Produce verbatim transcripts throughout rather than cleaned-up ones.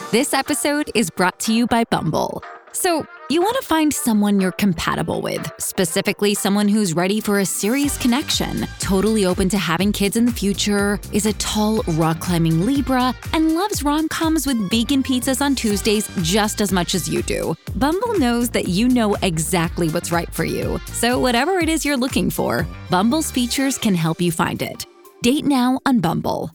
This episode is brought to you by Bumble. So, you want to find someone you're compatible with, specifically someone who's ready for a serious connection, totally open to having kids in the future, is a tall, rock-climbing Libra, and loves rom-coms with vegan pizzas on Tuesdays just as much as you do. Bumble knows that you know exactly what's right for you. So whatever it is you're looking for, Bumble's features can help you find it. Date now on Bumble.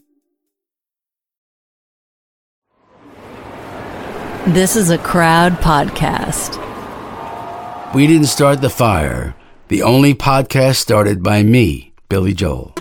This is a Crowd podcast. We didn't start the fire. The only podcast started by me, Billy Joel.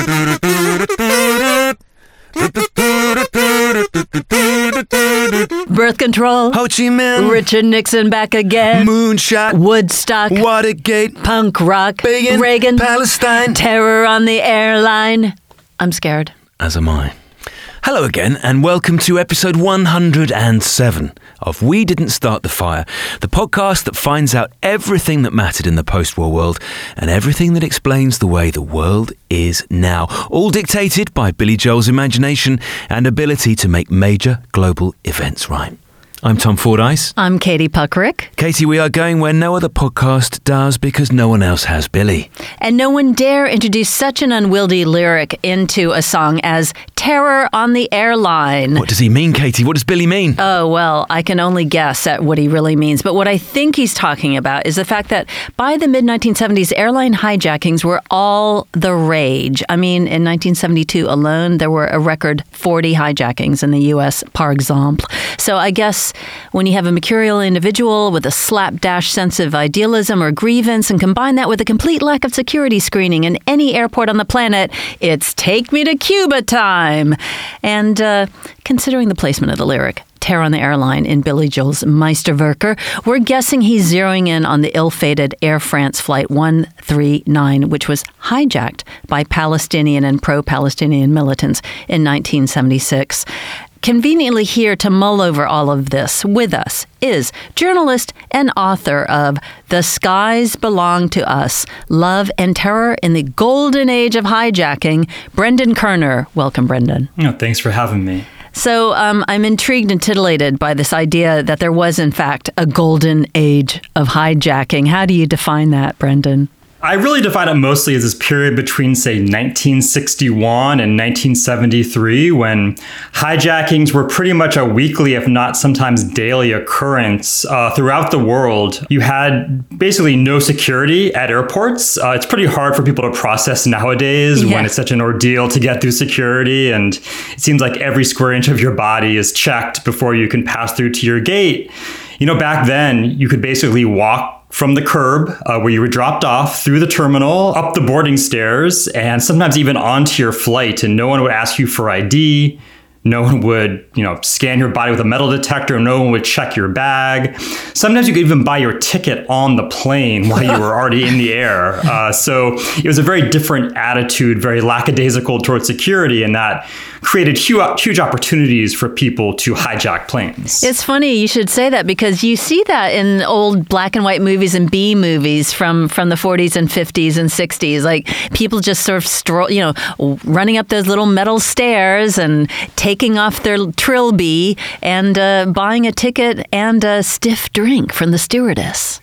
Birth Control, Ho Chi Minh, Richard Nixon back again, Moonshot, Woodstock, Watergate, Punk Rock, Begin, Reagan, Palestine, Terror on the Airline. I'm scared. As am I. Hello again, and welcome to episode one hundred seven of We Didn't Start the Fire, the podcast that finds out everything that mattered in the post-war world and everything that explains the way the world is now, all dictated by Billy Joel's imagination and ability to make major global events right. I'm Tom Fordyce. I'm Katie Puckrick. Katie, we are going where no other podcast does because no one else has Billy. And no one dare introduce such an unwieldy lyric into a song as Terror on the Airline. What does he mean, Katie? What does Billy mean? Oh, well, I can only guess at what he really means. But what I think he's talking about is the fact that by the mid nineteen seventies, airline hijackings were all the rage. I mean, in nineteen seventy-two alone, there were a record forty hijackings in the U S, par exemple. So I guess when you have a mercurial individual with a slapdash sense of idealism or grievance and combine that with a complete lack of security screening in any airport on the planet, it's take me to Cuba time. And uh, considering the placement of the lyric, Terror on the Airline in Billy Joel's Meisterwerker, we're guessing he's zeroing in on the ill-fated Air France Flight one three nine, which was hijacked by Palestinian and pro-Palestinian militants in nineteen seventy-six. Conveniently here to mull over all of this with us is journalist and author of The Skies Belong to Us, Love and Terror in the Golden Age of Hijacking, Brendan Kerner. Welcome, Brendan. Oh, thanks for having me. So um, I'm intrigued and titillated by this idea that there was, in fact, a golden age of hijacking. How do you define that, Brendan? I really define it mostly as this period between, say, nineteen sixty-one and nineteen seventy-three, when hijackings were pretty much a weekly, if not sometimes daily occurrence uh, throughout the world. You had basically no security at airports. Uh, it's pretty hard for people to process nowadays yeah. when it's such an ordeal to get through security. And it seems like every square inch of your body is checked before you can pass through to your gate. You know, back then, you could basically walk from the curb uh, where you were dropped off through the terminal, up the boarding stairs, and sometimes even onto your flight. And no one would ask you for I D. No one would, you know, scan your body with a metal detector. No one would check your bag. Sometimes you could even buy your ticket on the plane while you were already in the air. Uh, so it was a very different attitude, very lackadaisical towards security, and that created huge, huge opportunities for people to hijack planes. It's funny you should say that because you see that in old black and white movies and B movies from, from the forties and fifties and sixties. Like people just sort of stroll, you know, running up those little metal stairs and taking off their trilby and uh, buying a ticket and a stiff drink from the stewardess.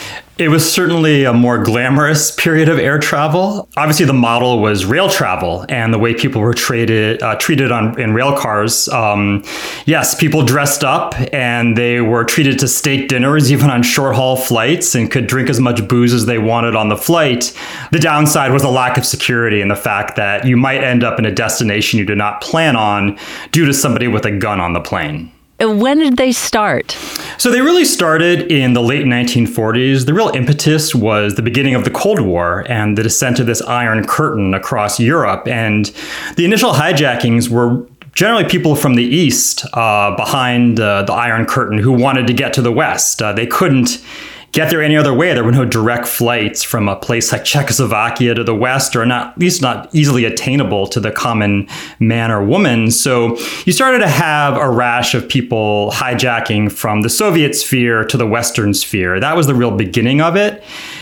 It was certainly a more glamorous period of air travel. Obviously, the model was rail travel and the way people were traded, uh, treated on in rail cars. Um, yes, people dressed up and they were treated to steak dinners, even on short haul flights, and could drink as much booze as they wanted on the flight. The downside was a lack of security and the fact that you might end up in a destination you did not plan on due to somebody with a gun on the plane. When did they start? So they really started in the late nineteen forties. The real impetus was the beginning of the Cold War and the descent of this Iron Curtain across Europe. And the initial hijackings were generally people from the East uh, behind uh, the Iron Curtain who wanted to get to the West. Uh, they couldn't get there any other way. There were no direct flights from a place like Czechoslovakia to the West, or not, at least not easily attainable to the common man or woman. So you started to have a rash of people hijacking from the Soviet sphere to the Western sphere. That was the real beginning of it.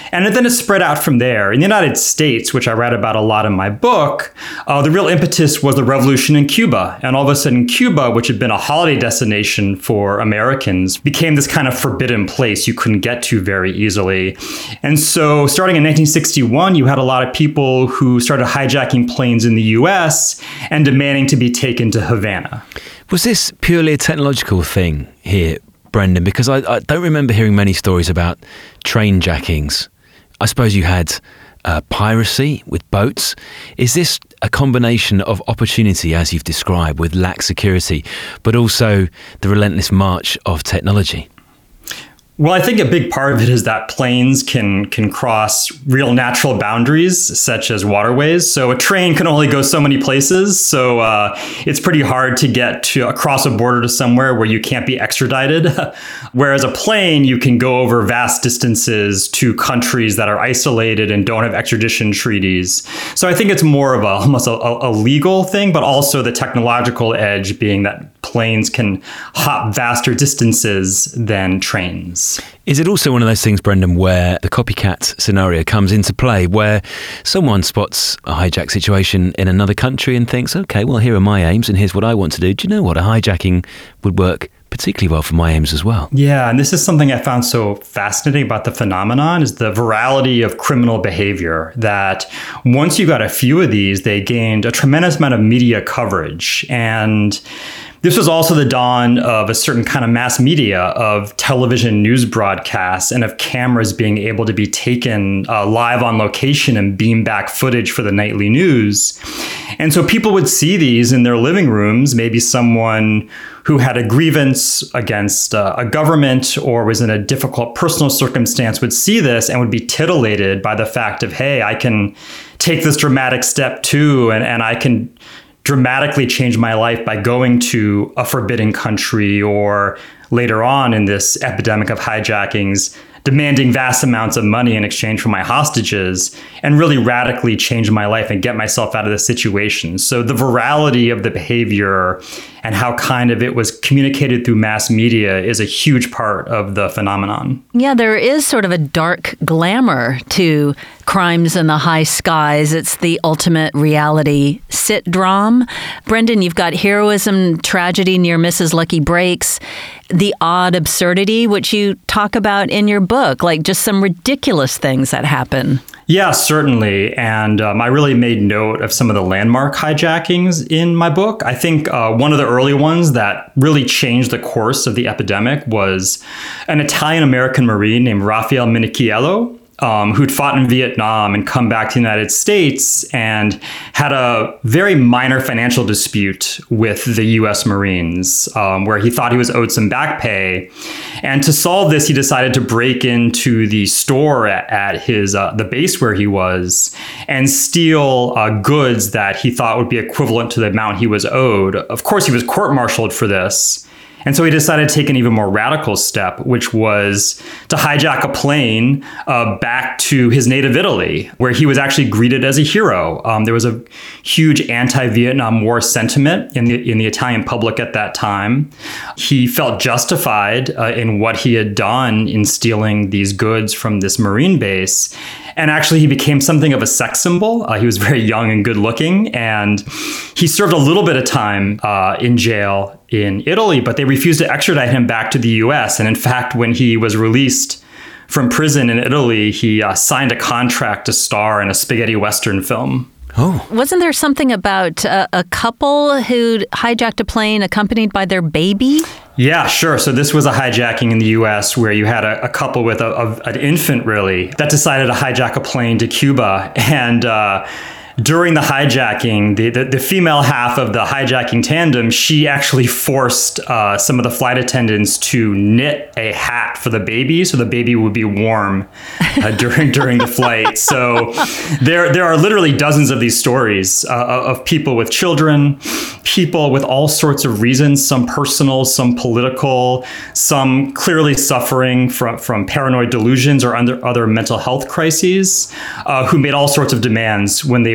And then it spread out from there. In the United States, which I write about a lot in my book, uh, the real impetus was the revolution in Cuba. And all of a sudden, Cuba, which had been a holiday destination for Americans, became this kind of forbidden place you couldn't get to very easily. And so starting in nineteen sixty-one, you had a lot of people who started hijacking planes in the U S and demanding to be taken to Havana. Was this purely a technological thing here, Brendan? Because I, I don't remember hearing many stories about train jackings. I suppose you had uh, piracy with boats. Is this a combination of opportunity, as you've described, with lax security, but also the relentless march of technology? Well, I think a big part of it is that planes can can cross real natural boundaries, such as waterways. So a train can only go so many places. So uh, it's pretty hard to get to across a border to somewhere where you can't be extradited. Whereas a plane, you can go over vast distances to countries that are isolated and don't have extradition treaties. So I think it's more of a almost a, a legal thing, but also the technological edge being that planes can hop vaster distances than trains. Is it also one of those things, Brendan, where the copycat scenario comes into play, where someone spots a hijack situation in another country and thinks, okay, well, here are my aims and here's what I want to do. Do you know what? A hijacking would work particularly well for my aims as well. Yeah, and this is something I found so fascinating about the phenomenon is the virality of criminal behavior, that once you got a few of these, they gained a tremendous amount of media coverage. And this was also the dawn of a certain kind of mass media, of television news broadcasts and of cameras being able to be taken uh, live on location and beam back footage for the nightly news. And so people would see these in their living rooms, maybe someone who had a grievance against uh, a government or was in a difficult personal circumstance would see this and would be titillated by the fact of, hey, I can take this dramatic step too, and, and I can dramatically change my life by going to a forbidden country, or later on in this epidemic of hijackings, demanding vast amounts of money in exchange for my hostages, and really radically change my life and get myself out of the situation. So the virality of the behavior and how kind of it was communicated through mass media is a huge part of the phenomenon. Yeah, there is sort of a dark glamour to crimes in the high skies. It's the ultimate reality sitdrom. Brendan, you've got heroism, tragedy, near misses, lucky breaks, the odd absurdity, which you talk about in your book, like just some ridiculous things that happen. Yeah, certainly. And um, I really made note of some of the landmark hijackings in my book. I think uh, one of the early ones that really changed the course of the epidemic was an Italian-American Marine named Rafael Minichiello, Um, who'd fought in Vietnam and come back to the United States and had a very minor financial dispute with the U S Marines, um, where he thought he was owed some back pay. And to solve this, he decided to break into the store at, at his uh, the base where he was and steal uh, goods that he thought would be equivalent to the amount he was owed. Of course, he was court-martialed for this. And so he decided to take an even more radical step, which was to hijack a plane uh, back to his native Italy, where he was actually greeted as a hero. Um, there was a huge anti-Vietnam War sentiment in the in the Italian public at that time. He felt justified uh, in what he had done in stealing these goods from this Marine base. And actually, he became something of a sex symbol. Uh, he was very young and good looking, and he served a little bit of time uh, in jail in Italy, but they refused to extradite him back to the U S. And in fact, when he was released from prison in Italy, he uh, signed a contract to star in a spaghetti Western film. Oh. Wasn't there something about uh, a couple who'd hijacked a plane accompanied by their baby? Yeah, sure. So this was a hijacking in the U S where you had a, a couple with a, a, an infant, really, that decided to hijack a plane to Cuba. And uh, during the hijacking, the, the, the female half of the hijacking tandem, she actually forced uh, some of the flight attendants to knit a hat for the baby so the baby would be warm uh, during during the flight. So there there are literally dozens of these stories uh, of people with children, people with all sorts of reasons, some personal, some political, some clearly suffering from, from paranoid delusions or under other mental health crises, uh, who made all sorts of demands when they would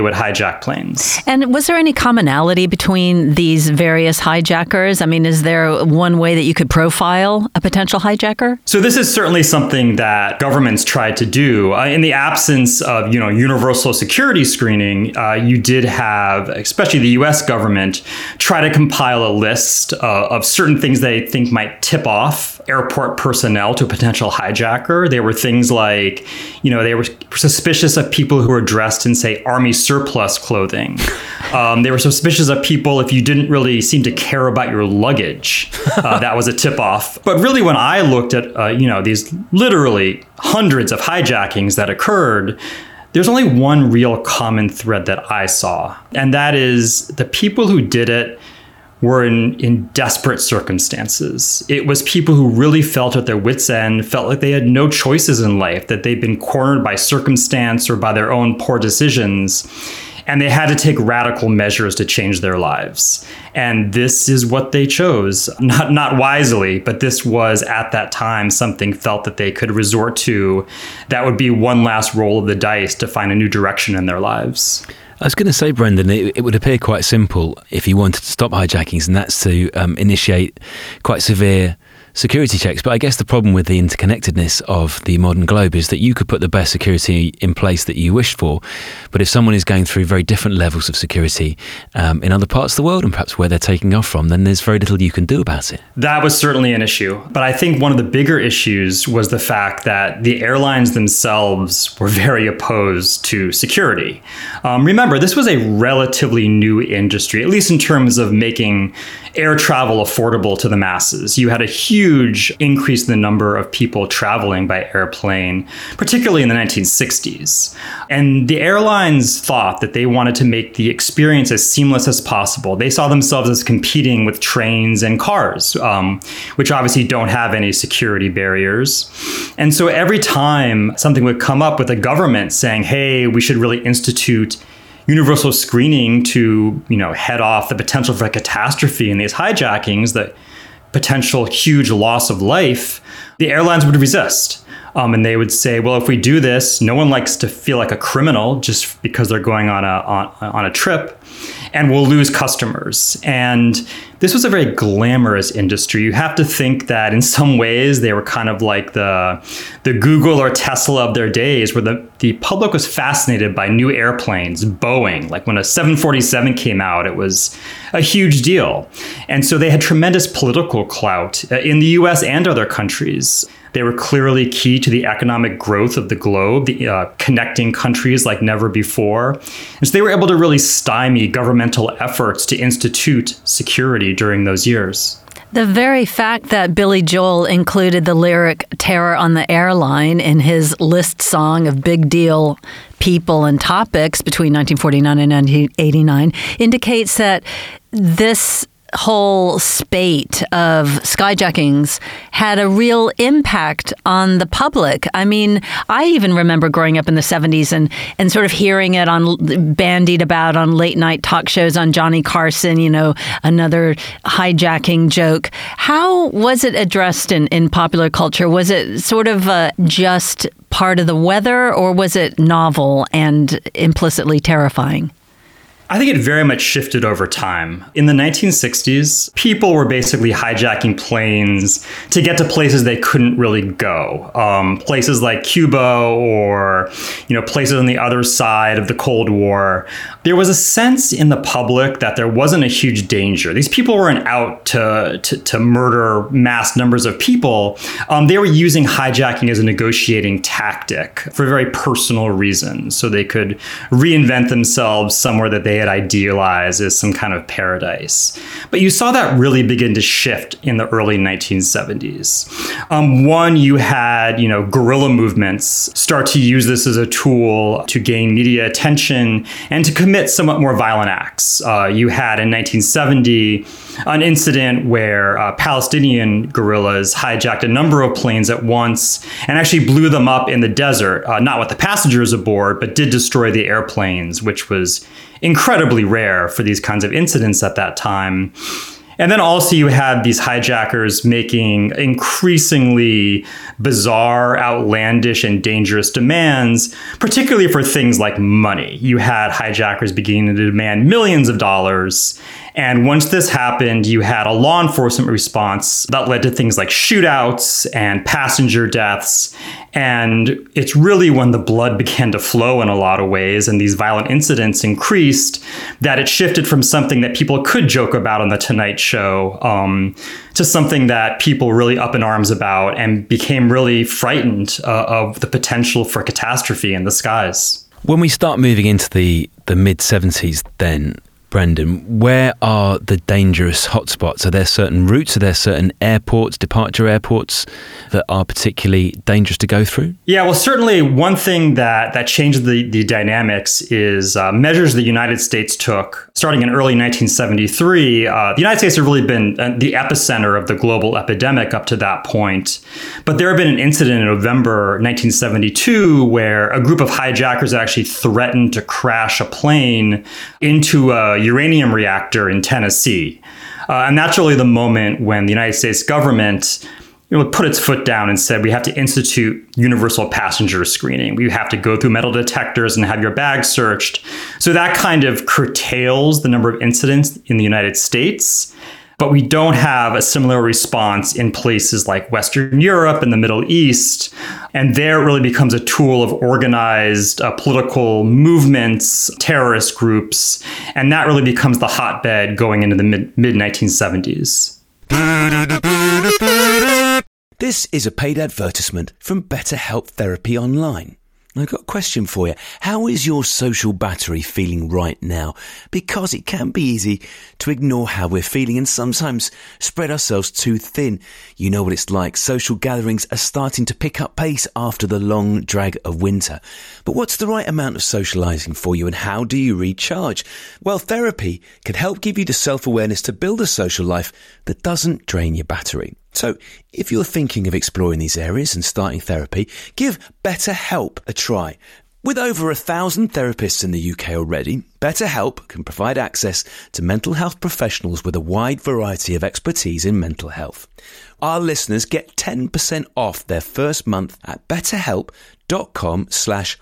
would hijack planes. And was there any commonality between these various hijackers? I mean, is there one way that you could profile a potential hijacker? So this is certainly something that governments tried to do. Uh, in the absence of, you know, universal security screening, uh, you did have, especially the U S government, try to compile a list uh, of certain things they think might tip off airport personnel to a potential hijacker. There were things like, you know, they were suspicious of people who were dressed in, say, army surplus clothing. Um, they were suspicious of people if you didn't really seem to care about your luggage. Uh, that was a tip-off. But really, when I looked at, uh, you know, these literally hundreds of hijackings that occurred, there's only one real common thread that I saw. And that is the people who did it were in, in desperate circumstances. It was people who really felt at their wits' end, felt like they had no choices in life, that they'd been cornered by circumstance or by their own poor decisions, and they had to take radical measures to change their lives. And this is what they chose, not not wisely, but this was at that time something felt that they could resort to that would be one last roll of the dice to find a new direction in their lives. I was going to say, Brendan, it, it would appear quite simple if you wanted to stop hijackings, and that's to um, initiate quite severe security checks. But I guess the problem with the interconnectedness of the modern globe is that you could put the best security in place that you wish for, but if someone is going through very different levels of security um, in other parts of the world and perhaps where they're taking off from, then there's very little you can do about it. That was certainly an issue. But I think one of the bigger issues was the fact that the airlines themselves were very opposed to security. Um, remember, this was a relatively new industry, at least in terms of making air travel affordable to the masses. You had a huge increase in the number of people traveling by airplane, particularly in the nineteen sixties. And the airlines thought that they wanted to make the experience as seamless as possible. They saw themselves as competing with trains and cars, um, which obviously don't have any security barriers. And so every time something would come up with the government saying, hey, we should really institute universal screening to, you know, head off the potential for a catastrophe in these hijackings, the potential huge loss of life, the airlines would resist. Um, and they would say, well, if we do this, no one likes to feel like a criminal just because they're going on a on, on a trip, and we'll lose customers. And this was a very glamorous industry. You have to think that in some ways they were kind of like the the Google or Tesla of their days, where the, the public was fascinated by new airplanes, Boeing. Like when a seven forty-seven came out, it was a huge deal. And so they had tremendous political clout in the U S and other countries. They were clearly key to the economic growth of the globe, the, uh, connecting countries like never before. And so they were able to really stymie governmental efforts to institute security during those years. The very fact that Billy Joel included the lyric "Terror on the Airline" in his list song of big deal people and topics between nineteen forty-nine and nineteen eighty-nine indicates that this whole spate of skyjackings had a real impact on the public. I mean, I even remember growing up in the seventies and, and sort of hearing it on bandied about on late night talk shows on Johnny Carson, you know, another hijacking joke. How was it addressed in, in popular culture? Was it sort of uh, just part of the weather, or was it novel and implicitly terrifying? I think it very much shifted over time. In the nineteen sixties, people were basically hijacking planes to get to places they couldn't really go. Um, places like Cuba or, you know, places on the other side of the Cold War. There was a sense in the public that there wasn't a huge danger. These people weren't out to, to, to murder mass numbers of people. Um, they were using hijacking as a negotiating tactic for very personal reasons, so they could reinvent themselves somewhere that they had idealized as some kind of paradise. But you saw that really begin to shift in the early nineteen seventies. Um, one, you had, you know, guerrilla movements start to use this as a tool to gain media attention and to commit somewhat more violent acts. Uh, you had in nineteen seventy an incident where uh, Palestinian guerrillas hijacked a number of planes at once and actually blew them up in the desert, uh, not with the passengers aboard, but did destroy the airplanes, which was incredibly rare for these kinds of incidents at that time. And then also you had these hijackers making increasingly bizarre, outlandish, and dangerous demands, particularly for things like money. You had hijackers beginning to demand millions of dollars. And once this happened, you had a law enforcement response that led to things like shootouts and passenger deaths. And it's really when the blood began to flow in a lot of ways and these violent incidents increased that it shifted from something that people could joke about on The Tonight Show um, to something that people really up in arms about and became really frightened uh, of the potential for catastrophe in the skies. When we start moving into the, the mid-seventies then, Brendan, where are the dangerous hotspots? Are there certain routes? Are there certain airports, departure airports that are particularly dangerous to go through? Yeah, well, certainly one thing that, that changed the, the dynamics is uh, measures the United States took. Starting in early nineteen seventy-three, uh, the United States had really been the epicenter of the global epidemic up to that point. But there had been an incident in November nineteen seventy-two where a group of hijackers actually threatened to crash a plane into a uranium reactor in Tennessee. Uh, and that's really the moment when the United States government you know, put its foot down and said, we have to institute universal passenger screening. We have to go through metal detectors and have your bag searched. So that kind of curtails the number of incidents in the United States. But we don't have a similar response in places like Western Europe and the Middle East. And there it really becomes a tool of organized uh, political movements, terrorist groups. And that really becomes the hotbed going into the mid- mid-nineteen seventies. This is a paid advertisement from BetterHelp Therapy Online. I've got a question for you. How is your social battery feeling right now? Because it can be easy to ignore how we're feeling and sometimes spread ourselves too thin. You know what it's like. Social gatherings are starting to pick up pace after the long drag of winter. But what's the right amount of socializing for you and how do you recharge? Well, therapy can help give you the self-awareness to build a social life that doesn't drain your battery. So, if you're thinking of exploring these areas and starting therapy, give BetterHelp a try. With over a thousand therapists in the U K already, BetterHelp can provide access to mental health professionals with a wide variety of expertise in mental health. Our listeners get ten percent off their first month at betterhelp.com slash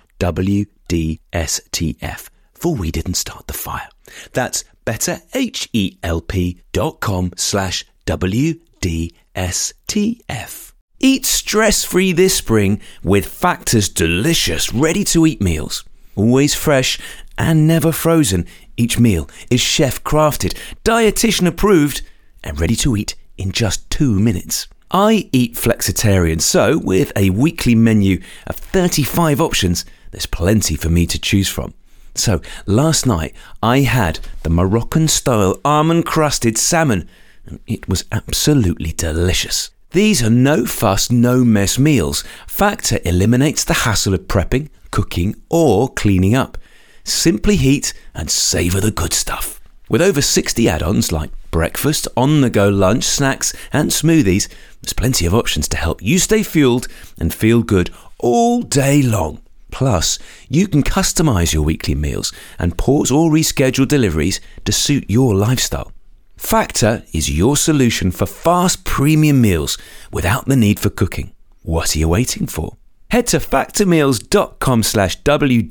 WDSTF, for We Didn't Start the Fire. That's betterhelp.com slash WDSTF. S T F. Eat stress-free this spring with Factor's delicious ready-to-eat meals. Always fresh and never frozen, each meal is chef-crafted, dietitian-approved, and ready to eat in just two minutes. I eat flexitarian, so with a weekly menu of thirty-five options, there's plenty for me to choose from. So last night, I had the Moroccan-style almond-crusted salmon. It was absolutely delicious. These are no-fuss, no-mess meals. Factor eliminates the hassle of prepping, cooking, or cleaning up. Simply heat and savour the good stuff. With over sixty add-ons like breakfast, on-the-go lunch, snacks, and smoothies, there's plenty of options to help you stay fueled and feel good all day long. Plus, you can customise your weekly meals and pause or reschedule deliveries to suit your lifestyle. Factor is your solution for fast premium meals without the need for cooking. What are you waiting for? Head to factormeals.com slash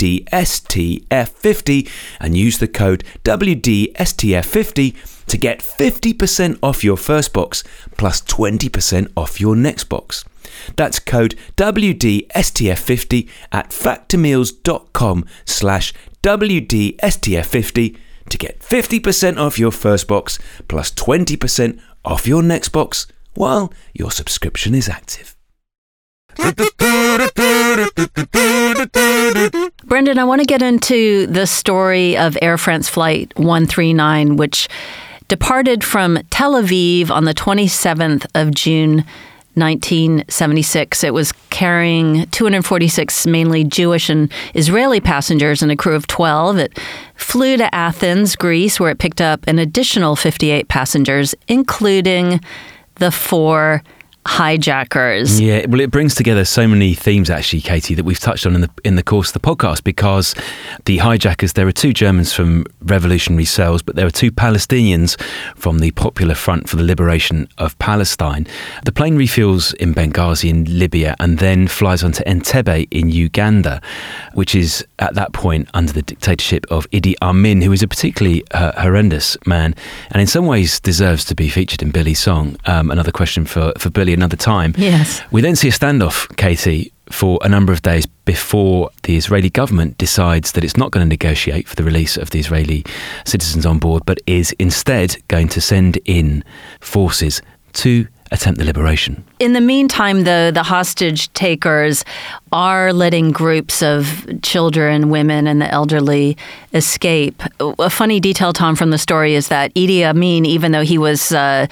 WDSTF50 and use the code W D S T F fifty to get fifty percent off your first box plus twenty percent off your next box. That's code W D S T F fifty at factormeals.com slash WDSTF50 to get fifty percent off your first box plus twenty percent off your next box while your subscription is active. Brendan, I want to get into the story of Air France Flight one thirty-nine, which departed from Tel Aviv on the twenty-seventh of June, nineteen seventy-six. It was carrying two hundred forty-six mainly Jewish and Israeli passengers and a crew of twelve. It flew to Athens, Greece, where it picked up an additional fifty-eight passengers, including the four hijackers. Yeah, well, it brings together so many themes, actually, Katie, that we've touched on in the in the course of the podcast, because the hijackers, there are two Germans from revolutionary cells, but there are two Palestinians from the Popular Front for the Liberation of Palestine. The plane refuels in Benghazi in Libya and then flies on to Entebbe in Uganda, which is at that point under the dictatorship of Idi Amin, who is a particularly uh, horrendous man and in some ways deserves to be featured in Billy's song. Um, another question for, for Billy another time. Yes. We then see a standoff, Katie, for a number of days before the Israeli government decides that it's not going to negotiate for the release of the Israeli citizens on board, but is instead going to send in forces to attempt the liberation. In the meantime, though, the hostage takers are letting groups of children, women, and the elderly escape. A funny detail, Tom, from the story is that Idi Amin, even though he was uh,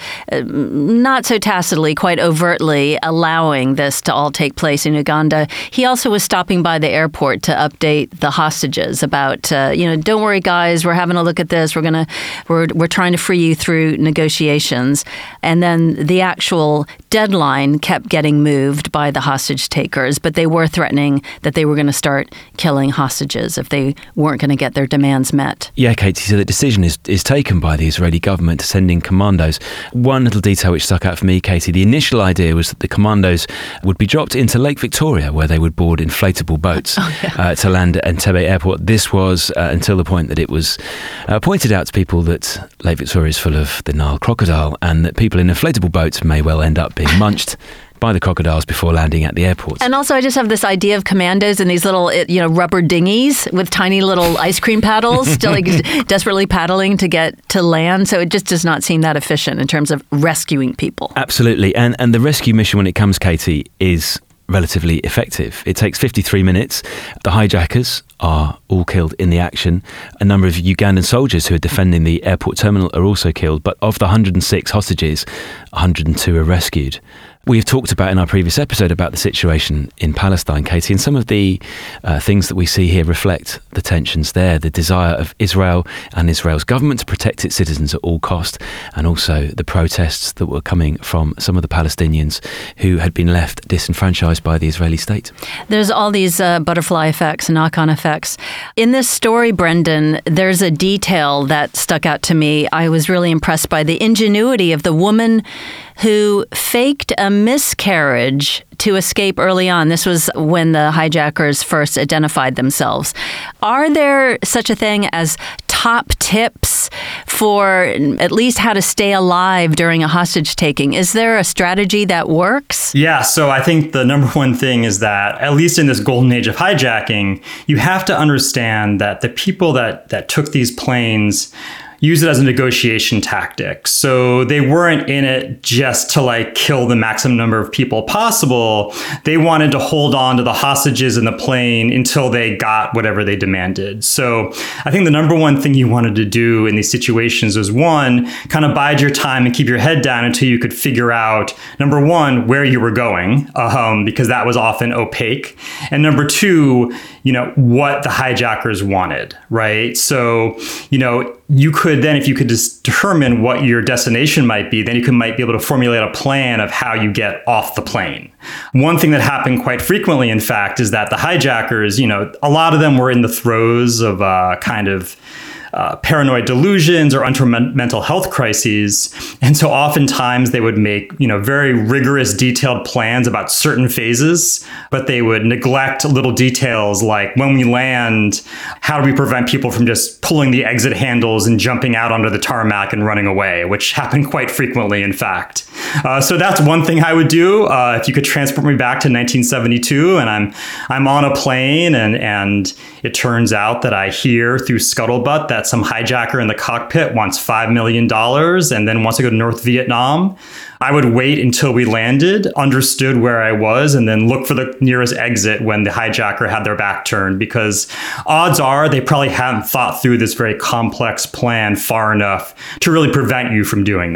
not so tacitly, quite overtly allowing this to all take place in Uganda, he also was stopping by the airport to update the hostages about, uh, you know, don't worry, guys, we're having a look at this. We're gonna, we're we're trying to free you through negotiations. And then the actual deadline kept getting moved by the hostage takers, but they were threatening that they were going to start killing hostages if they weren't going to get their demands met. Yeah, Katie, so the decision is, is taken by the Israeli government to send in commandos. One little detail which stuck out for me, Katie, the initial idea was that the commandos would be dropped into Lake Victoria, where they would board inflatable boats oh, yeah. uh, to land at Entebbe Airport. This was uh, until the point that it was uh, pointed out to people that Lake Victoria is full of the Nile crocodile and that people in inflatable boats may well end up being munched by the crocodiles before landing at the airport. And also, I just have this idea of commandos in these little, you know, rubber dinghies with tiny little ice cream paddles, still like desperately paddling to get to land. So it just does not seem that efficient in terms of rescuing people. Absolutely. And and the rescue mission, when it comes, Katie, is relatively effective. It takes fifty-three minutes. The hijackers are all killed in the action. A number of Ugandan soldiers who are defending the airport terminal are also killed. But of the one hundred six hostages, one hundred two are rescued. We've talked about in our previous episode about the situation in Palestine, Katie, and some of the uh, things that we see here reflect the tensions there, the desire of Israel and Israel's government to protect its citizens at all cost, and also the protests that were coming from some of the Palestinians who had been left disenfranchised by the Israeli state. There's all these uh, butterfly effects, knock-on effects. In this story, Brendan, there's a detail that stuck out to me. I was really impressed by the ingenuity of the woman who faked a miscarriage to escape early on. This was when the hijackers first identified themselves. Are there such a thing as top tips for at least how to stay alive during a hostage taking? Is there a strategy that works? Yeah, so I think the number one thing is that, at least in this golden age of hijacking, you have to understand that the people that, that took these planes use it as a negotiation tactic. So they weren't in it just to like kill the maximum number of people possible. They wanted to hold on to the hostages in the plane until they got whatever they demanded. So I think the number one thing you wanted to do in these situations was, one, kind of bide your time and keep your head down until you could figure out, number one, where you were going, um, because that was often opaque. And number two, you know, what the hijackers wanted, right? So, you know, you could then, if you could just determine what your destination might be, then you could might be able to formulate a plan of how you get off the plane. One thing that happened quite frequently, in fact, is that the hijackers, you know, a lot of them were in the throes of uh, kind of Uh, paranoid delusions or under mental health crises. And so oftentimes they would make, you know, very rigorous, detailed plans about certain phases, but they would neglect little details like, when we land, how do we prevent people from just pulling the exit handles and jumping out onto the tarmac and running away, which happened quite frequently, in fact. Uh, so that's one thing I would do. Uh, if you could transport me back to nineteen seventy-two and I'm I'm on a plane and, and it turns out that I hear through scuttlebutt that some hijacker in the cockpit wants five million dollars and then wants to go to North Vietnam, I would wait until we landed, understood where I was, and then look for the nearest exit when the hijacker had their back turned, because odds are they probably hadn't thought through this very complex plan far enough to really prevent you from doing that.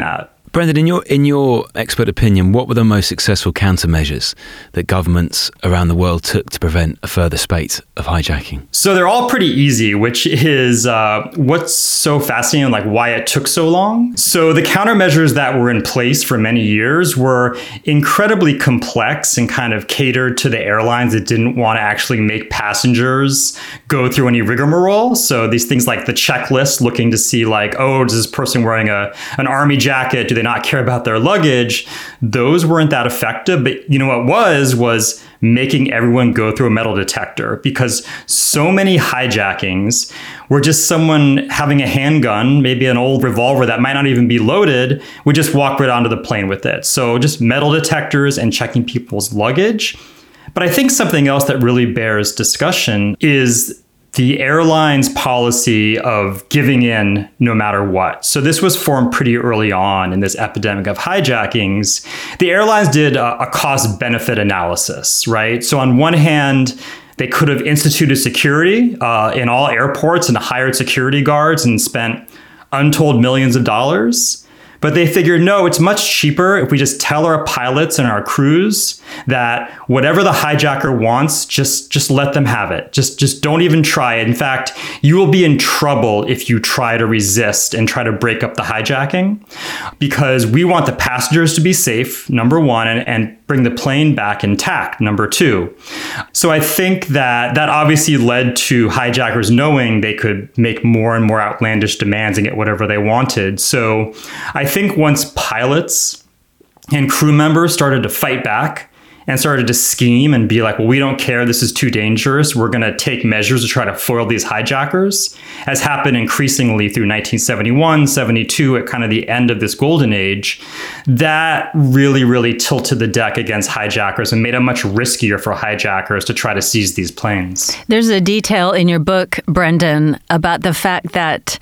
Brendan, in your in your expert opinion, what were the most successful countermeasures that governments around the world took to prevent a further spate of hijacking? So they're all pretty easy, which is uh, what's so fascinating, like why it took so long. So the countermeasures that were in place for many years were incredibly complex and kind of catered to the airlines that didn't want to actually make passengers go through any rigmarole. So these things like the checklist, looking to see like, oh, is this person wearing a an army jacket? Do they not care about their luggage? Those weren't that effective. But you know what was, was making everyone go through a metal detector, because so many hijackings were just someone having a handgun, maybe an old revolver that might not even be loaded, would just walk right onto the plane with it. So just metal detectors and checking people's luggage. But I think something else that really bears discussion is the airline's policy of giving in no matter what. So this was formed pretty early on in this epidemic of hijackings. The airlines did a, a cost-benefit analysis, right? So on one hand, they could have instituted security uh, in all airports and hired security guards and spent untold millions of dollars. But they figured, no, it's much cheaper if we just tell our pilots and our crews that whatever the hijacker wants, just just let them have it. Just just don't even try it. In fact, you will be in trouble if you try to resist and try to break up the hijacking, because we want the passengers to be safe, number one, and, and bring the plane back intact, number two. So I think that that obviously led to hijackers knowing they could make more and more outlandish demands and get whatever they wanted. So I think once pilots and crew members started to fight back and started to scheme and be like, well, we don't care, this is too dangerous, we're going to take measures to try to foil these hijackers, as happened increasingly through nineteen seventy-one, seventy-two, at kind of the end of this golden age, that really, really tilted the deck against hijackers and made it much riskier for hijackers to try to seize these planes. There's a detail in your book, Brendan, about the fact that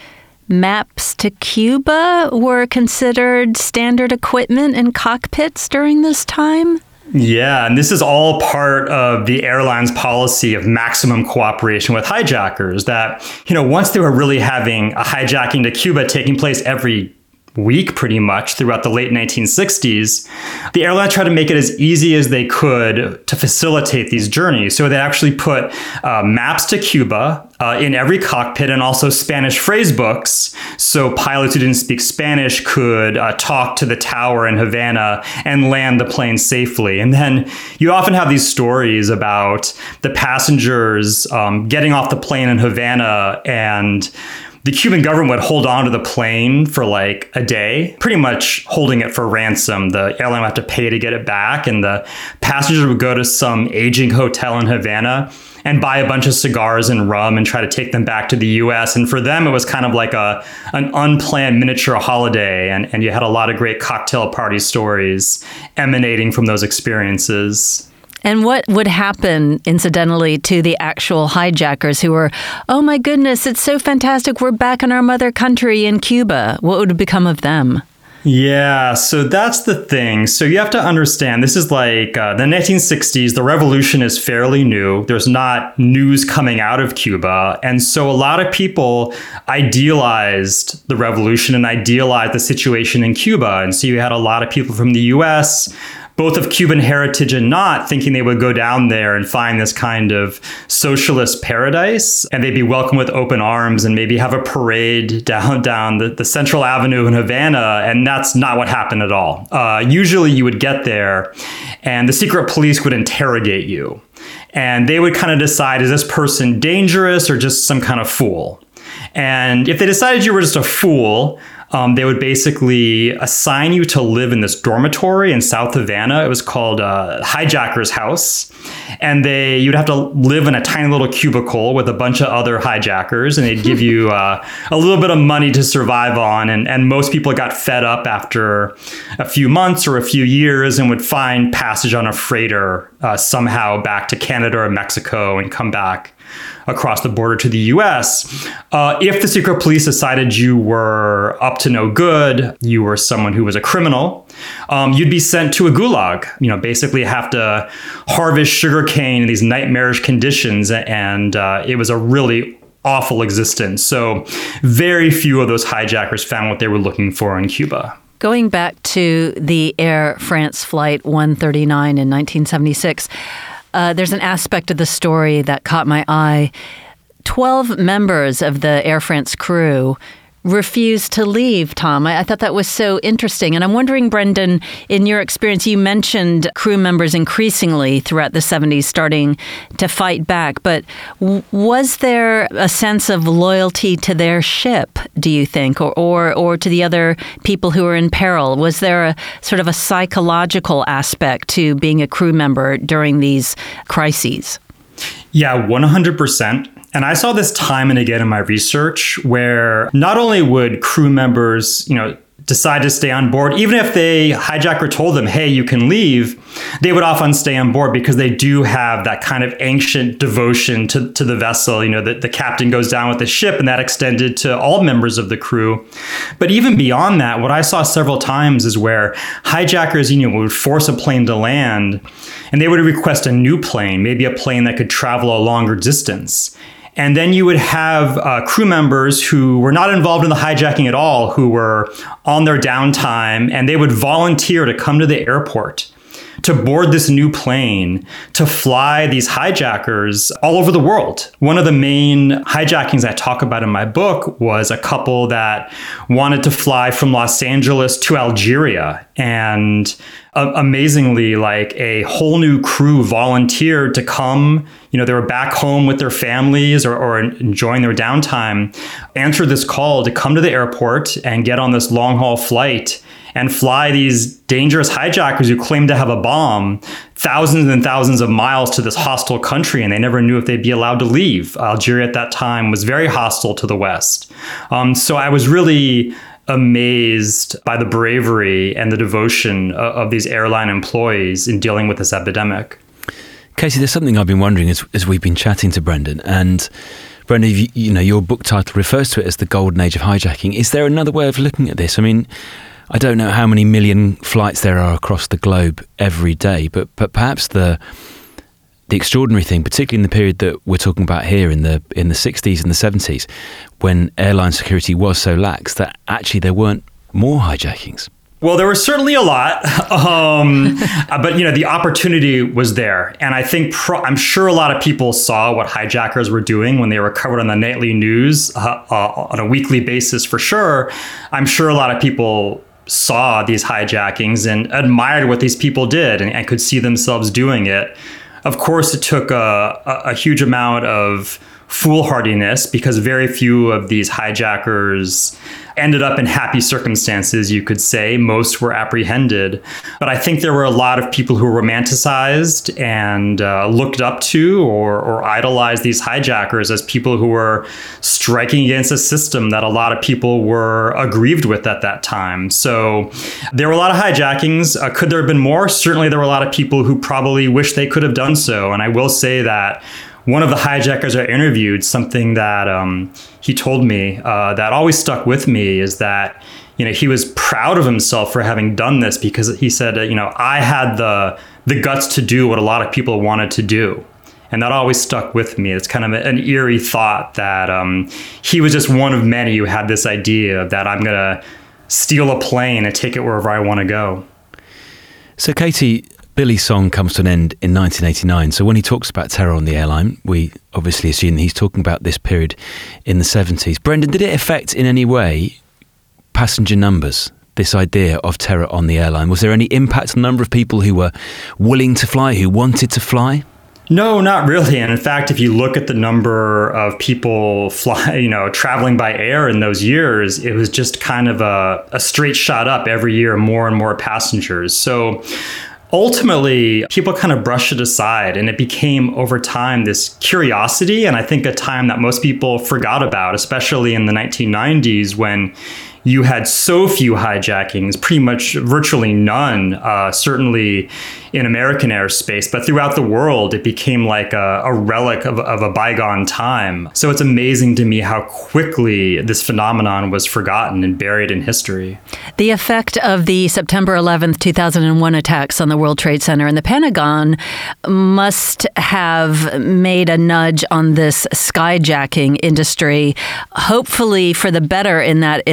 maps to Cuba were considered standard equipment in cockpits during this time. Yeah, and this is all part of the airline's policy of maximum cooperation with hijackers, that, you know, once they were really having a hijacking to Cuba taking place every week pretty much throughout the late nineteen sixties, the airline tried to make it as easy as they could to facilitate these journeys. So they actually put uh, maps to Cuba uh, in every cockpit, and also Spanish phrase books, so pilots who didn't speak Spanish could uh, talk to the tower in Havana and land the plane safely. And then you often have these stories about the passengers um, getting off the plane in Havana, and the Cuban government would hold on to the plane for like a day, pretty much holding it for ransom. The airline would have to pay to get it back, and the passengers would go to some aging hotel in Havana and buy a bunch of cigars and rum and try to take them back to the U S. And for them, it was kind of like a an unplanned miniature holiday. And, and you had a lot of great cocktail party stories emanating from those experiences. And what would happen, incidentally, to the actual hijackers who were, oh my goodness, it's so fantastic, we're back in our mother country in Cuba? What would become of them? Yeah, so that's the thing. So you have to understand, this is like uh, the nineteen sixties, the revolution is fairly new. There's not news coming out of Cuba. And so a lot of people idealized the revolution and idealized the situation in Cuba. And so you had a lot of people from the U S, both of Cuban heritage and not, thinking they would go down there and find this kind of socialist paradise, and they'd be welcomed with open arms and maybe have a parade down down the, the Central Avenue in Havana. And that's not what happened at all. Uh, usually you would get there and the secret police would interrogate you, and they would kind of decide, is this person dangerous or just some kind of fool? And if they decided you were just a fool, Um, they would basically assign you to live in this dormitory in South Havana. It was called uh, Hijacker's House. And they you'd have to live in a tiny little cubicle with a bunch of other hijackers. And they'd give you uh, a little bit of money to survive on. And, and most people got fed up after a few months or a few years and would find passage on a freighter uh, somehow back to Canada or Mexico and come back across the border to the U S. Uh, if the secret police decided you were up to no good, you were someone who was a criminal, um, you'd be sent to a gulag. You know, basically have to harvest sugarcane in these nightmarish conditions, and uh, it was a really awful existence. So very few of those hijackers found what they were looking for in Cuba. Going back to the Air France Flight one thirty-nine in nineteen seventy-six, uh, there's an aspect of the story that caught my eye. Twelve members of the Air France crew refused to leave, Tom. I, I thought that was so interesting. And I'm wondering, Brendan, in your experience, you mentioned crew members increasingly throughout the seventies starting to fight back. But w- was there a sense of loyalty to their ship, do you think, or, or, or to the other people who were in peril? Was there a sort of a psychological aspect to being a crew member during these crises? Yeah, one hundred percent. And I saw this time and again in my research where not only would crew members, you know, decide to stay on board, even if the hijacker told them, hey, you can leave, they would often stay on board because they do have that kind of ancient devotion to, to the vessel. You know, that the captain goes down with the ship, and that extended to all members of the crew. But even beyond that, what I saw several times is where hijackers, you know, would force a plane to land, and they would request a new plane, maybe a plane that could travel a longer distance. And then you would have uh, crew members who were not involved in the hijacking at all, who were on their downtime, and they would volunteer to come to the airport to board this new plane to fly these hijackers all over the world. One of the main hijackings I talk about in my book was a couple that wanted to fly from Los Angeles to Algeria. And uh, amazingly, like a whole new crew volunteered to come. You know, they were back home with their families or, or enjoying their downtime, answered this call to come to the airport and get on this long haul flight and fly these dangerous hijackers who claimed to have a bomb thousands and thousands of miles to this hostile country, and they never knew if they'd be allowed to leave. Algeria at that time was very hostile to the West. Um, so I was really amazed by the bravery and the devotion of, of these airline employees in dealing with this epidemic. Casey, there's something I've been wondering as, as we've been chatting to Brendan, and Brendan, you, you know, your book title refers to it as the golden age of hijacking. Is there another way of looking at this? I mean, I don't know how many million flights there are across the globe every day, but but perhaps the the extraordinary thing, particularly in the period that we're talking about here in the in the sixties and the seventies, when airline security was so lax, that actually there weren't more hijackings. Well, there was certainly a lot, um, but you know the opportunity was there, and I think pro- I'm sure a lot of people saw what hijackers were doing when they were covered on the nightly news uh, uh, on a weekly basis. For sure, I'm sure a lot of people saw these hijackings and admired what these people did and, and could see themselves doing it. Of course, it took a, a, a huge amount of foolhardiness because very few of these hijackers ended up in happy circumstances, you could say. Most were apprehended. But I think there were a lot of people who romanticized and uh, looked up to or, or idolized these hijackers as people who were striking against a system that a lot of people were aggrieved with at that time. So there were a lot of hijackings. Uh, could there have been more? Certainly there were a lot of people who probably wish they could have done so. And I will say that one of the hijackers I interviewed, something that um, he told me uh, that always stuck with me is that, you know, he was proud of himself for having done this because he said, uh, you know, I had the the guts to do what a lot of people wanted to do. And that always stuck with me. It's kind of an eerie thought that um, he was just one of many who had this idea that I'm going to steal a plane and take it wherever I want to go. So, Katie, Billy's song comes to an end in nineteen eighty-nine. So when he talks about terror on the airline, we obviously assume he's talking about this period in the seventies. Brendan, did it affect in any way passenger numbers, this idea of terror on the airline? Was there any impact on the number of people who were willing to fly, who wanted to fly? No, not really. And in fact, if you look at the number of people fly, you know, traveling by air in those years, it was just kind of a, a straight shot up every year, more and more passengers. So ultimately, people kind of brushed it aside, and it became over time this curiosity, and I think a time that most people forgot about, especially in the nineteen nineties when you had so few hijackings, pretty much virtually none, uh, certainly in American airspace, but throughout the world, it became like a, a relic of, of a bygone time. So it's amazing to me how quickly this phenomenon was forgotten and buried in history. The effect of the September eleventh, two thousand one attacks on the World Trade Center and the Pentagon must have made a nudge on this skyjacking industry, hopefully for the better, in that it's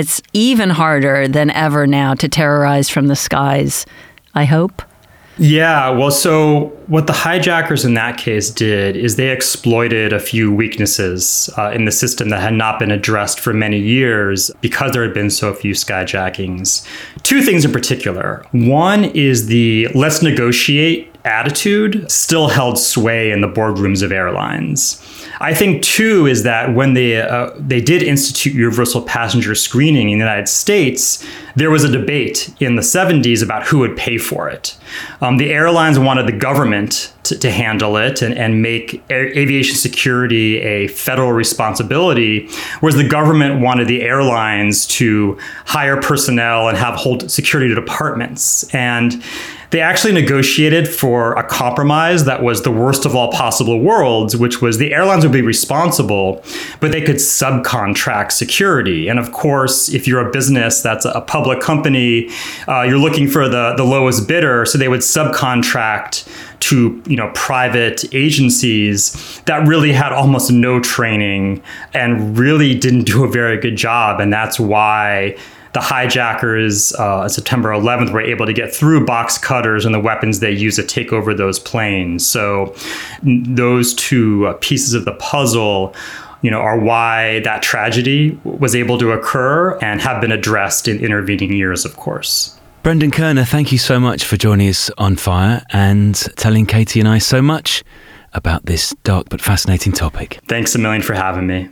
even harder than ever now to terrorize from the skies, I hope. Yeah, well, so what the hijackers in that case did is they exploited a few weaknesses uh, in the system that had not been addressed for many years because there had been so few skyjackings. Two things in particular. One is the let's negotiate attitude still held sway in the boardrooms of airlines. I think, too, is that when they uh, they did institute universal passenger screening in the United States, there was a debate in the seventies about who would pay for it. Um, the airlines wanted the government to, to handle it and, and make air, aviation security a federal responsibility, whereas the government wanted the airlines to hire personnel and have whole security departments. And they actually negotiated for a compromise that was the worst of all possible worlds, which was the airlines would be responsible, but they could subcontract security. And of course, if you're a business that's a public company, uh, you're looking for the, the lowest bidder, so they would subcontract to, you know, private agencies that really had almost no training and really didn't do a very good job. And that's why the hijackers uh, on September eleventh were able to get through box cutters and the weapons they used to take over those planes. So those two uh, pieces of the puzzle, you know, are why that tragedy was able to occur and have been addressed in intervening years, of course. Brendan Koerner, thank you so much for joining us on Fire and telling Katie and I so much about this dark but fascinating topic. Thanks a million for having me.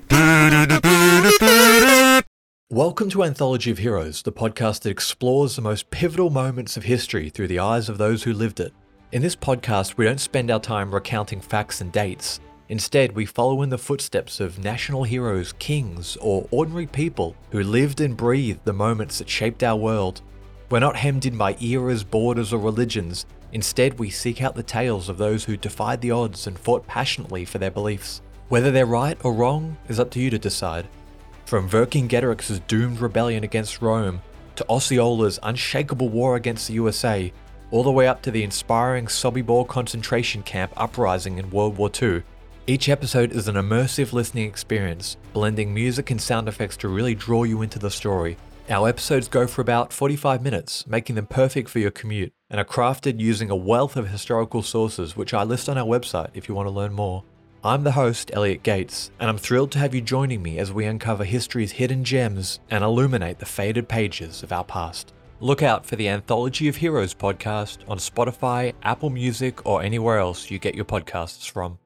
Welcome to Anthology of Heroes, the podcast that explores the most pivotal moments of history through the eyes of those who lived it. In this podcast, we don't spend our time recounting facts and dates. Instead, we follow in the footsteps of national heroes, kings, or ordinary people who lived and breathed the moments that shaped our world. We're not hemmed in by eras, borders, or religions. Instead, we seek out the tales of those who defied the odds and fought passionately for their beliefs. Whether they're right or wrong is up to you to decide. From Vercingetorix's doomed rebellion against Rome, to Osceola's unshakable war against the U S A, all the way up to the inspiring Sobibor concentration camp uprising in World War Two, each episode is an immersive listening experience, blending music and sound effects to really draw you into the story. Our episodes go for about forty-five minutes, making them perfect for your commute, and are crafted using a wealth of historical sources, which I list on our website if you want to learn more. I'm the host, Elliot Gates, and I'm thrilled to have you joining me as we uncover history's hidden gems and illuminate the faded pages of our past. Look out for the Anthology of Heroes podcast on Spotify, Apple Music, or anywhere else you get your podcasts from.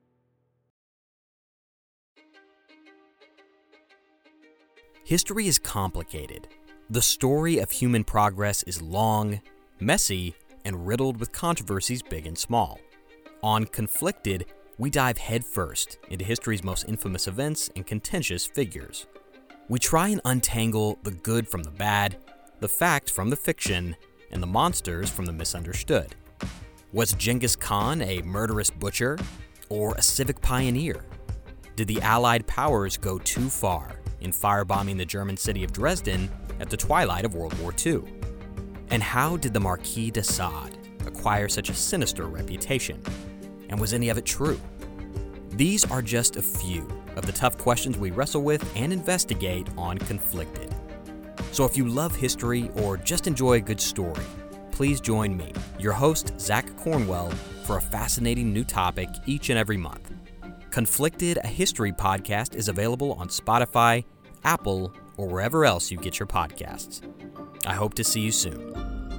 History is complicated. The story of human progress is long, messy, and riddled with controversies big and small. On Conflicted, we dive headfirst into history's most infamous events and contentious figures. We try and untangle the good from the bad, the fact from the fiction, and the monsters from the misunderstood. Was Genghis Khan a murderous butcher or a civic pioneer? Did the Allied powers go too far in firebombing the German city of Dresden at the twilight of World War Two? And how did the Marquis de Sade acquire such a sinister reputation? And was any of it true? These are just a few of the tough questions we wrestle with and investigate on Conflicted. So if you love history or just enjoy a good story, please join me, your host, Zach Cornwell, for a fascinating new topic each and every month. Conflicted, a history podcast, is available on Spotify, Apple, or wherever else you get your podcasts. I hope to see you soon.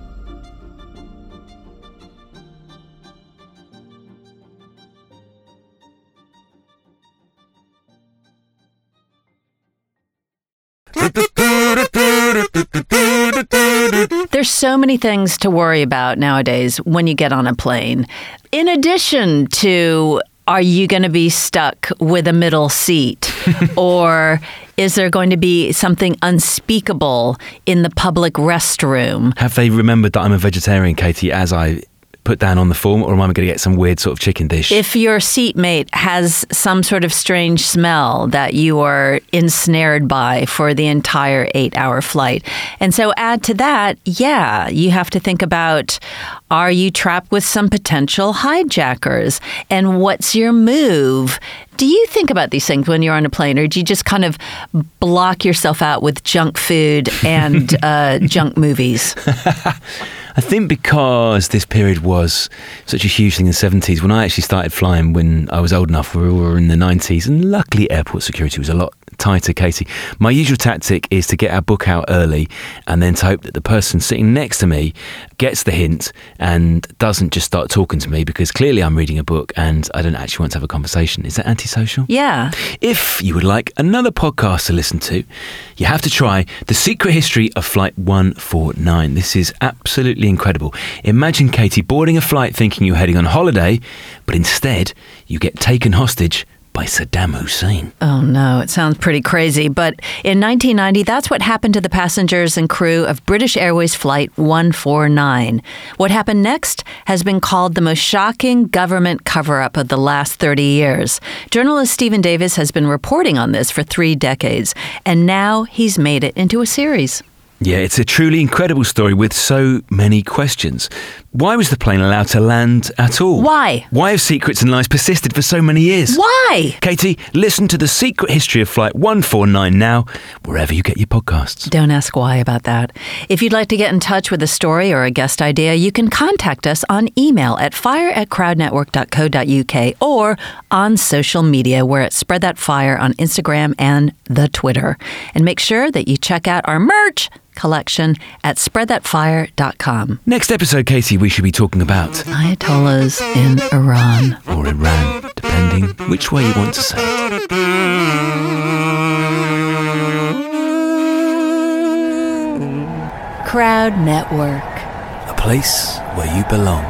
There's so many things to worry about nowadays when you get on a plane. In addition to, are you going to be stuck with a middle seat? Or is there going to be something unspeakable in the public restroom? Have they remembered that I'm a vegetarian, Katie, as I put down on the form, or am I going to get some weird sort of chicken dish? If your seatmate has some sort of strange smell that you are ensnared by for the entire eight-hour flight. And so add to that, yeah, you have to think about, are you trapped with some potential hijackers? And what's your move? Do you think about these things when you're on a plane, or do you just kind of block yourself out with junk food and uh, junk movies? I think because this period was such a huge thing in the seventies, when I actually started flying when I was old enough, we were in the nineties, and luckily airport security was a lot tighter, Katie. My usual tactic is to get our book out early and then to hope that the person sitting next to me gets the hint and doesn't just start talking to me, because clearly I'm reading a book and I don't actually want to have a conversation. Is that antisocial? Yeah. If you would like another podcast to listen to, you have to try The Secret History of Flight one forty-nine. This is absolutely incredible. Imagine, Katie, boarding a flight thinking you're heading on holiday, but instead you get taken hostage by Saddam Hussein. Oh no, it sounds pretty crazy. But in nineteen ninety, that's what happened to the passengers and crew of British Airways Flight one forty-nine. What happened next has been called the most shocking government cover-up of the last thirty years. Journalist Stephen Davis has been reporting on this for three decades, and now he's made it into a series. Yeah, it's a truly incredible story with so many questions. Why was the plane allowed to land at all? Why? Why have secrets and lies persisted for so many years? Why? Katie, listen to The Secret History of Flight one forty-nine now, wherever you get your podcasts. Don't ask why about that. If you'd like to get in touch with a story or a guest idea, you can contact us on email at fire at crowdnetwork dot co dot uk or on social media. We're at Spread That Fire on Instagram and the Twitter. And make sure that you check out our merch collection at spread that fire dot com. Next episode, Katie, we should be talking about Ayatollahs in Iran. Or Iran, depending which way you want to say it. Crowd Network. A place where you belong.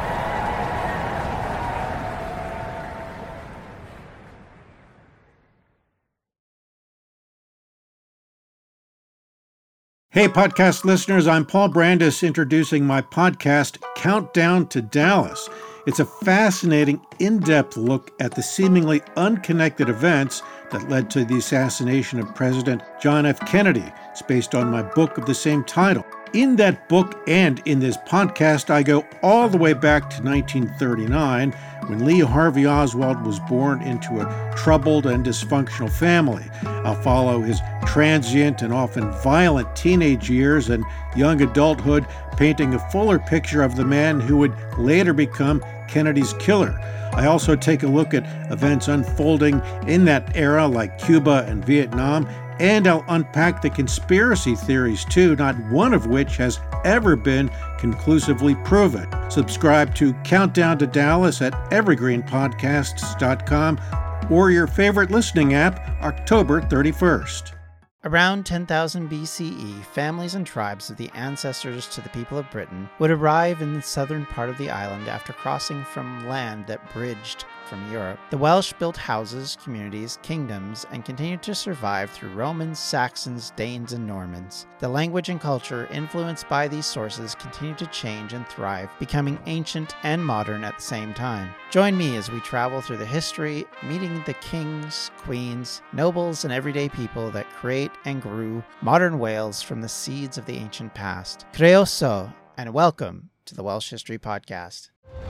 Hey, podcast listeners, I'm Paul Brandis introducing my podcast, Countdown to Dallas. It's a fascinating, in-depth look at the seemingly unconnected events that led to the assassination of President John F. Kennedy. It's based on my book of the same title. In that book and in this podcast, I go all the way back to nineteen thirty-nine, when Lee Harvey Oswald was born into a troubled and dysfunctional family. I'll follow his transient and often violent teenage years and young adulthood, painting a fuller picture of the man who would later become Kennedy's killer. I also take a look at events unfolding in that era, like Cuba and Vietnam, and I'll unpack the conspiracy theories too, not one of which has ever been conclusively proven. Subscribe to Countdown to Dallas at evergreen podcasts dot com or your favorite listening app, October thirty-first. Around ten thousand B C E, families and tribes of the ancestors to the people of Britain would arrive in the southern part of the island after crossing from land that bridged from Europe. The Welsh built houses, communities, kingdoms, and continued to survive through Romans, Saxons, Danes, and Normans. The language and culture influenced by these sources continued to change and thrive, becoming ancient and modern at the same time. Join me as we travel through the history, meeting the kings, queens, nobles, and everyday people that create and grew modern Wales from the seeds of the ancient past. Croeso, and welcome to the Welsh History Podcast.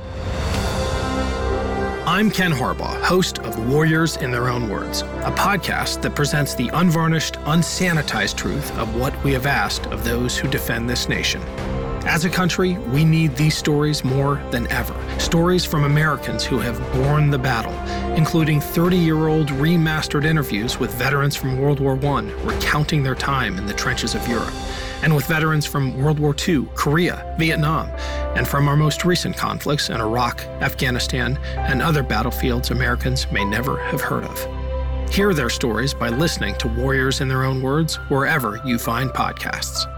I'm Ken Harbaugh, host of Warriors in Their Own Words, a podcast that presents the unvarnished, unsanitized truth of what we have asked of those who defend this nation. As a country, we need these stories more than ever. Stories from Americans who have borne the battle, including thirty-year-old remastered interviews with veterans from World War One recounting their time in the trenches of Europe, and with veterans from World War Two, Korea, Vietnam, and from our most recent conflicts in Iraq, Afghanistan, and other battlefields Americans may never have heard of. Hear their stories by listening to Warriors in Their Own Words wherever you find podcasts.